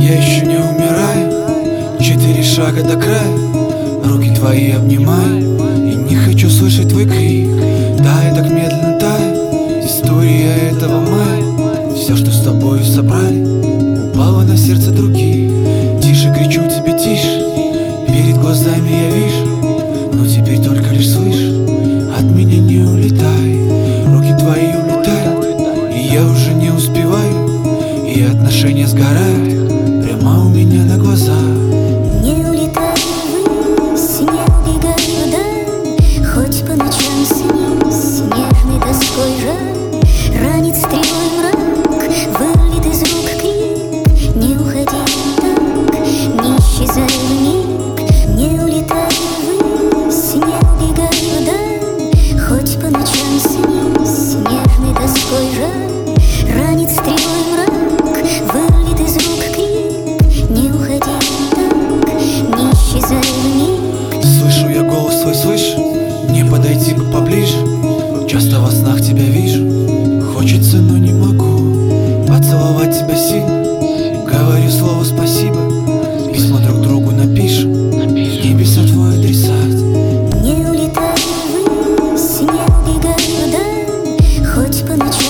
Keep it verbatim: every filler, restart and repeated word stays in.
Я еще не умираю, четыре шага до края, руки твои обнимаю, и не хочу слышать твой крик. Да, я так медленно таю, история этого мая. Все, что с тобой собрали, упало на сердце других. Тише кричу тебе, тише, перед глазами я вижу, но теперь только лишь слышу. От меня не улетай, руки твои улетают, и я уже не успеваю, и отношения сгорают прямо у меня на глазах. Не улетай ввысь, не убегай вдаль, хоть по ночам снись, снежной тоской жаль. Ранит стрелой мрак, вырвет из рук крик. Не уходи так, не исчезай вмиг. Не улетай ввысь, не убегай вдаль, хоть по ночам снись, снежной тоской жаль. Ранит стрелой мрак, вырвет из рук крик. Не уходи так, не исчезай вмиг. Слышу я голос твой, слышь, мне подойти бы поближе. Часто во снах тебя вижу, хочется, но не могу поцеловать тебя сильно. Говорю слово спасибо, письма друг другу напишем, небеса твой адресат. Не улетай ввысь, не убегай вдаль, хоть по ночам